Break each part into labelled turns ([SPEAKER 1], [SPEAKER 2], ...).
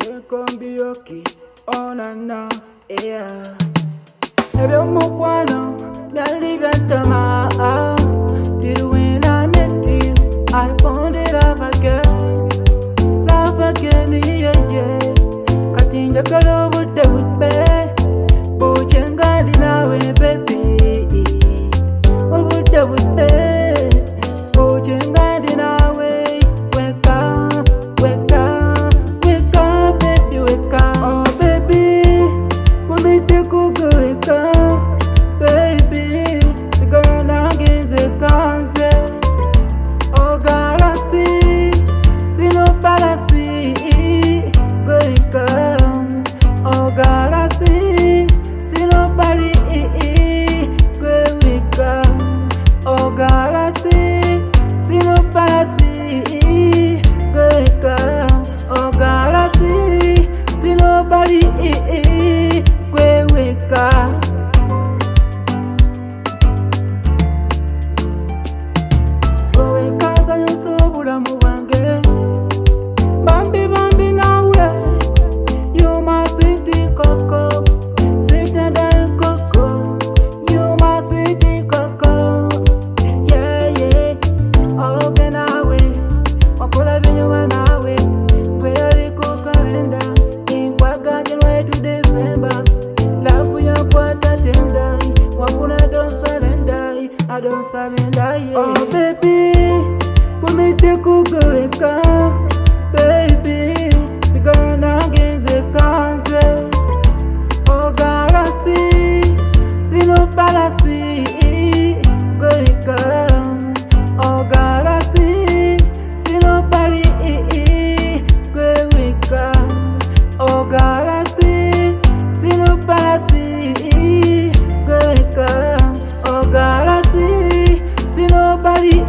[SPEAKER 1] You're gonna be okay. Oh, na na, yeah. Every mokwano, me live at the ma. Till when I met you, I found it love again, yeah, yeah. Katinja kalo bude usbe, bochenga dinawe baby. Bude usbe, bochenga dinawe. Wake up, wake up, wake up, baby, wake up. Oh baby, kumite kuku wake up, baby. Sigana genze kanze. Oh galaxy, sino palasi, wake up. Oh galaxy, sino pali, wake up. Oh galaxy, sino palasi, wake up. Oh galaxy, sino pali, wake up. Bulamu bwange bambi bambi nawe, you my sweetie coco, sweeter than coco, you my sweetie coco, yeah yeah. Oge nawe wakola binyuma nawe, kweli ku kalenda inkwaga January to December, love ya kwata tenda, wakuna don't surrender, I don't surrender, yeah. Oh baby, kumite kugoweka, baby, sigana genze kanze. Oh galaxy, sino palasi, goweka. Oh galaxy, sino pali, goweka. Oh galaxy, sino palasi, goweka. Oh galaxy, sino pali,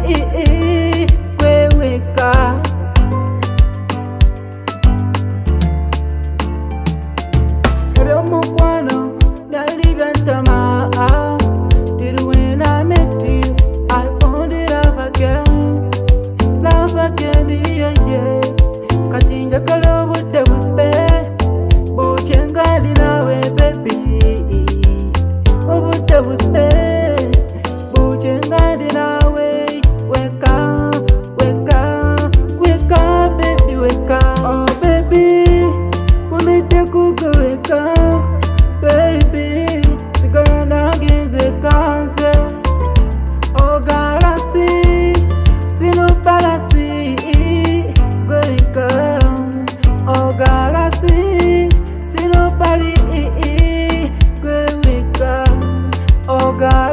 [SPEAKER 1] mokwano, me live at the ma. Till when I met you, I found it love again, yeah, yeah. Katinja kalo bude usbe, bochenga dinawe baby. Bude usbe, bochenga dinawe. Wake up, wake up, wake up, baby, wake up. Oh baby, kumite kugoweka, baby, sigana genze kanze. Oh galaxy, sino palasi, wake up. Oh galaxy, sino pali, wake up. Oh galaxy.